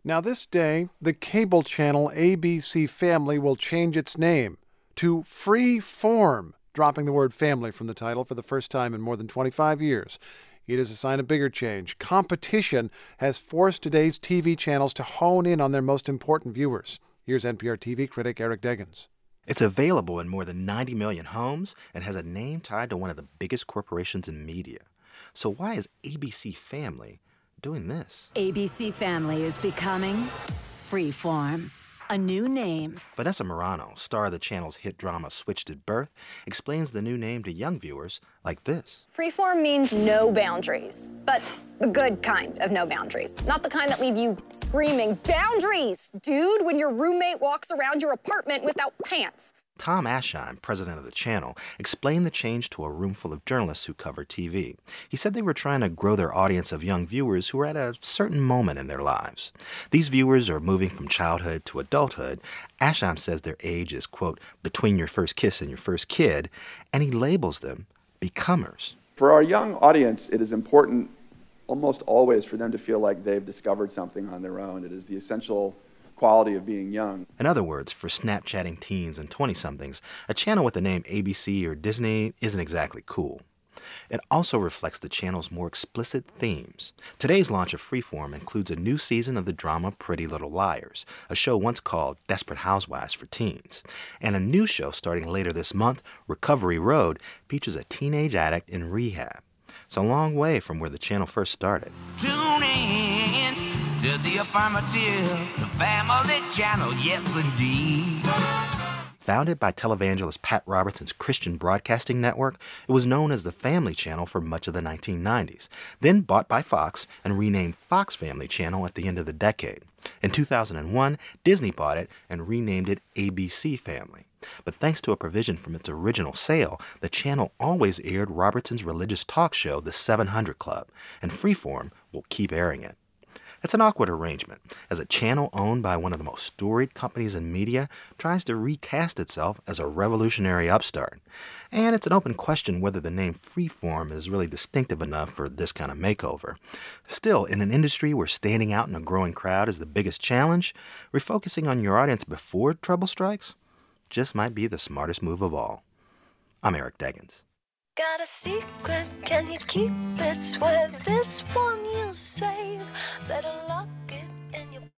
Now this day, the cable channel ABC Family will change its name to Freeform, dropping the word family from the title for the first time in more than 25 years. It is a sign of bigger change. Competition has forced today's TV channels to hone in on their most important viewers. Here's NPR TV critic Eric Deggans. It's available in more than 90 million homes and has a name tied to one of the biggest corporations in media. So why is ABC Family doing this? ABC Family is becoming Freeform. A new name. Vanessa Morano, star of the channel's hit drama Switched at Birth, explains the new name to young viewers like this. Freeform means no boundaries, but the good kind of no boundaries. Not the kind that leave you screaming, "Boundaries, dude," when your roommate walks around your apartment without pants. Tom Ascheim, president of the channel, explained the change to a room full of journalists who cover TV. He said they were trying to grow their audience of young viewers who are at a certain moment in their lives. These viewers are moving from childhood to adulthood. Ascheim says their age is, quote, between your first kiss and your first kid, and he labels them becomers. For our young audience, it is important almost always for them to feel like they've discovered something on their own. It is the essential quality of being young. In other words, for Snapchatting teens and 20-somethings, a channel with the name ABC or Disney isn't exactly cool. It also reflects the channel's more explicit themes. Today's launch of Freeform includes a new season of the drama Pretty Little Liars, a show once called Desperate Housewives for teens. And a new show starting later this month, Recovery Road, features a teenage addict in rehab. It's a long way from where the channel first started. Tune in to the Affirmative, the Family Channel, yes indeed. Founded by televangelist Pat Robertson's Christian Broadcasting Network, it was known as the Family Channel for much of the 1990s, then bought by Fox and renamed Fox Family Channel at the end of the decade. In 2001, Disney bought it and renamed it ABC Family. But thanks to a provision from its original sale, the channel always aired Robertson's religious talk show, The 700 Club, and Freeform will keep airing it. It's an awkward arrangement, as a channel owned by one of the most storied companies in media tries to recast itself as a revolutionary upstart. And it's an open question whether the name Freeform is really distinctive enough for this kind of makeover. Still, in an industry where standing out in a growing crowd is the biggest challenge, refocusing on your audience before trouble strikes just might be the smartest move of all. I'm Eric Deggans. Got a secret, can you keep it? Swear this one you'll save. Better lock